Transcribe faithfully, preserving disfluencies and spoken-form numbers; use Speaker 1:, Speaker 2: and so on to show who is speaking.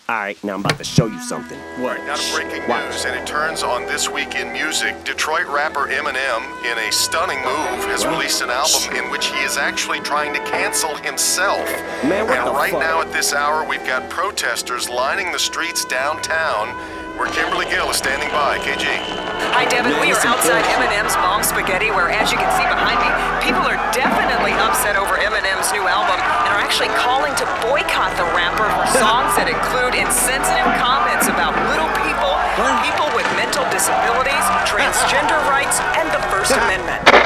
Speaker 1: Alright, now I'm about to show you something.
Speaker 2: What? Now to breaking
Speaker 1: Watch.
Speaker 2: news, and it turns on This Week in Music. Detroit rapper Eminem, in a stunning move, has released an album in which he is actually trying to cancel himself.
Speaker 1: Man, what
Speaker 2: and
Speaker 1: the
Speaker 2: right
Speaker 1: fuck?
Speaker 2: now at this hour, we've got protesters lining the streets downtown, where Kimberly Gill is standing by. K G.
Speaker 3: Hi, Devin.
Speaker 1: Man,
Speaker 3: we are
Speaker 1: this is
Speaker 3: outside
Speaker 1: bullshit.
Speaker 3: Eminem's Mom Spaghetti, where, as you can see behind me, people are definitely upset over Eminem's new album and are actually calling to boycott the rapper for songs that include insensitive comments about little people, people with mental disabilities, transgender rights, and the First Amendment.